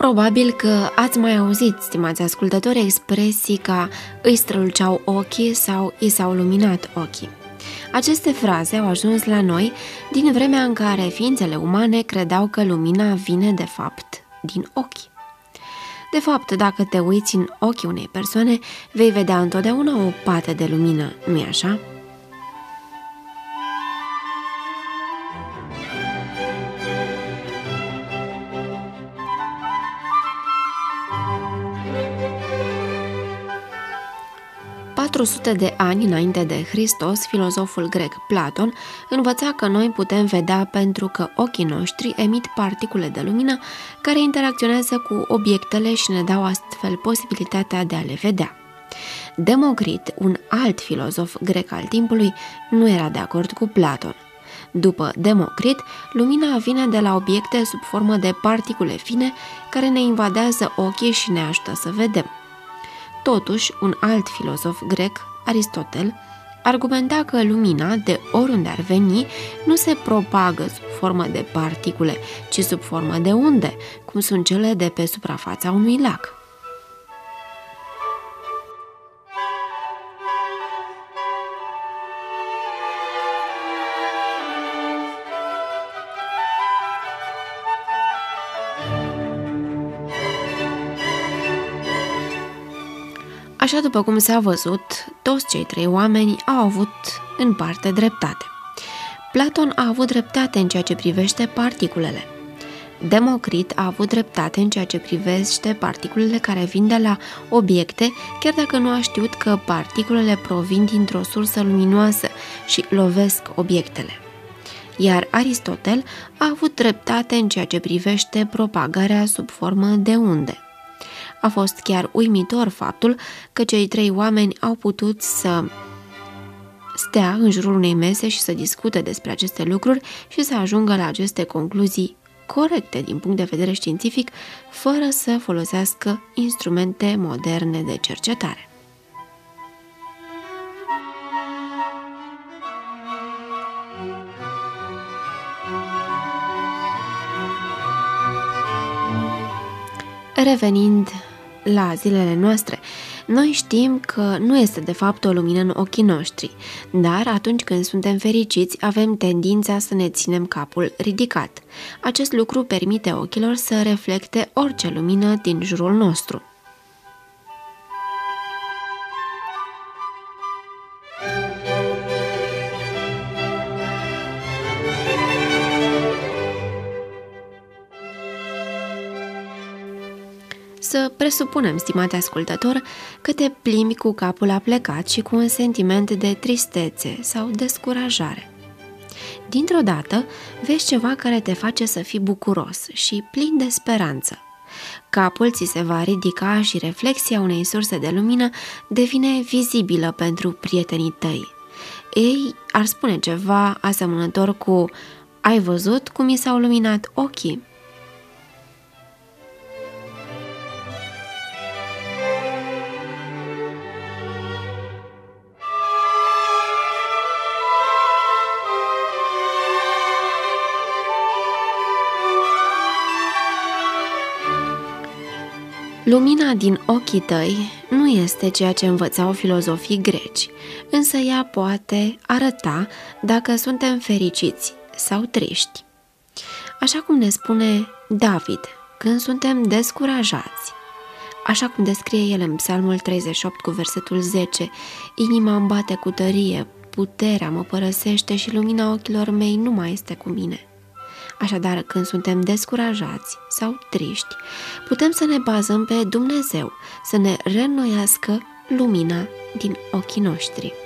Probabil că ați mai auzit, stimați ascultători, expresii ca îi străluceau ochii sau i s-au luminat ochii. Aceste fraze au ajuns la noi din vremea în care ființele umane credeau că lumina vine de fapt din ochi. De fapt, dacă te uiți în ochii unei persoane, vei vedea întotdeauna o pată de lumină, nu-i așa? De ani înainte de Hristos, filozoful grec Platon învăța că noi putem vedea pentru că ochii noștri emit particule de lumină care interacționează cu obiectele și ne dau astfel posibilitatea de a le vedea. Democrit, un alt filozof grec al timpului, nu era de acord cu Platon. După Democrit, lumina vine de la obiecte sub formă de particule fine care ne invadează ochii și ne ajută să vedem. Totuși, un alt filozof grec, Aristotel, argumenta că lumina, de oriunde ar veni, nu se propagă sub formă de particule, ci sub formă de unde, cum sunt cele de pe suprafața unui lac. Așa, după cum s-a văzut, toți cei trei oameni au avut în parte dreptate. Platon a avut dreptate în ceea ce privește particulele. Democrit a avut dreptate în ceea ce privește particulele care vin de la obiecte, chiar dacă nu a știut că particulele provin dintr-o sursă luminoasă și lovesc obiectele. Iar Aristotel a avut dreptate în ceea ce privește propagarea sub formă de unde. A fost chiar uimitor faptul că cei trei oameni au putut să stea în jurul unei mese și să discute despre aceste lucruri și să ajungă la aceste concluzii corecte din punct de vedere științific, fără să folosească instrumente moderne de cercetare. Revenind la zilele noastre, noi știm că nu este de fapt o lumină în ochii noștri, dar atunci când suntem fericiți avem tendința să ne ținem capul ridicat. Acest lucru permite ochilor să reflecte orice lumină din jurul nostru. Să presupunem, stimate ascultător, că te plimbi cu capul aplecat și cu un sentiment de tristețe sau descurajare. Dintr-o dată, vezi ceva care te face să fii bucuros și plin de speranță. Capul ți se va ridica și reflexia unei surse de lumină devine vizibilă pentru prietenii tăi. Ei ar spune ceva asemănător cu: ai văzut cum mi s-au luminat ochii? Lumina din ochii tăi nu este ceea ce învățau filozofii greci, însă ea poate arăta dacă suntem fericiți sau triști. Așa cum ne spune David când suntem descurajați, așa cum descrie el în Psalmul 38 cu versetul 10, inima îmi bate cu tărie, puterea mă părăsește și lumina ochilor mei nu mai este cu mine. Așadar, când suntem descurajați sau triști, putem să ne bazăm pe Dumnezeu, să ne reînnoiască lumina din ochii noștri.